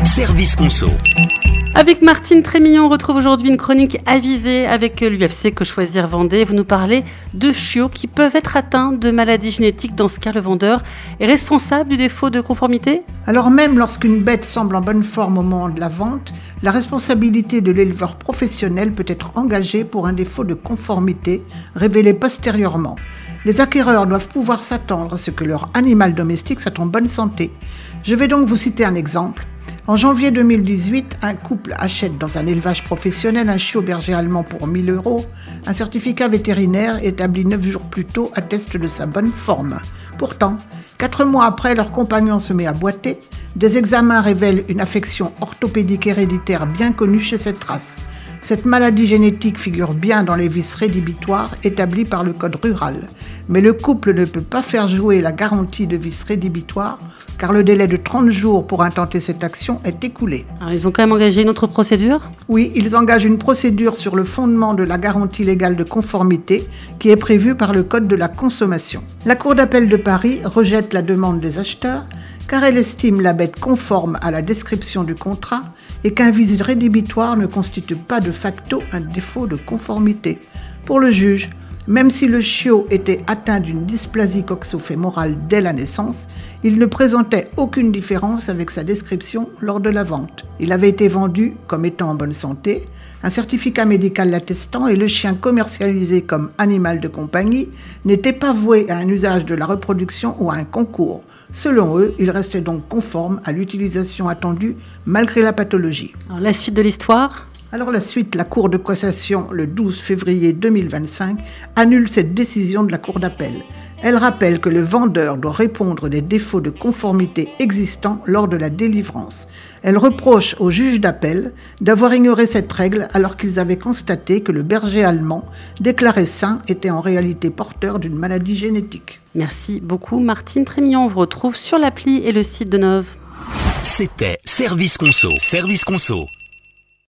Service Conso. Avec Martine Trémillon, on retrouve aujourd'hui une chronique avisée avec l'UFC Que Choisir Vendée. Vous nous parlez de chiots qui peuvent être atteints de maladies génétiques. Dans ce cas, le vendeur est responsable du défaut de conformité ? Alors même lorsqu'une bête semble en bonne forme au moment de la vente, la responsabilité de l'éleveur professionnel peut être engagée pour un défaut de conformité révélé postérieurement. Les acquéreurs doivent pouvoir s'attendre à ce que leur animal domestique soit en bonne santé. Je vais donc vous citer un exemple. En janvier 2018, un couple achète dans un élevage professionnel un chiot berger allemand pour 1 000 €. Un certificat vétérinaire établi 9 jours plus tôt atteste de sa bonne forme. Pourtant, 4 mois après, leur compagnon se met à boiter. Des examens révèlent une affection orthopédique héréditaire bien connue chez cette race. Cette maladie génétique figure bien dans les vices rédhibitoires établis par le code rural. Mais le couple ne peut pas faire jouer la garantie de vices rédhibitoires car le délai de 30 jours pour intenter cette action est écoulé. Alors, ils ont quand même engagé une autre procédure ? Oui, ils engagent une procédure sur le fondement de la garantie légale de conformité qui est prévue par le Code de la consommation. La Cour d'appel de Paris rejette la demande des acheteurs car elle estime la bête conforme à la description du contrat et qu'un vice rédhibitoire ne constitue pas de facto un défaut de conformité. Pour le juge, même si le chiot était atteint d'une dysplasie coxo-fémorale dès la naissance, il ne présentait aucune différence avec sa description lors de la vente. Il avait été vendu comme étant en bonne santé, un certificat médical l'attestant et le chien commercialisé comme animal de compagnie n'était pas voué à un usage de la reproduction ou à un concours. Selon eux, il restait donc conforme à l'utilisation attendue malgré la pathologie. Alors, la suite de l'histoire ? Alors la suite, la Cour de cassation, le 12 février 2025, annule cette décision de la Cour d'appel. Elle rappelle que le vendeur doit répondre des défauts de conformité existants lors de la délivrance. Elle reproche au juge d'appel d'avoir ignoré cette règle alors qu'ils avaient constaté que le berger allemand, déclaré sain, était en réalité porteur d'une maladie génétique. Merci beaucoup Martine Trémillon. On vous retrouve sur l'appli et le site de Nov. C'était Service Conso. Service Conso.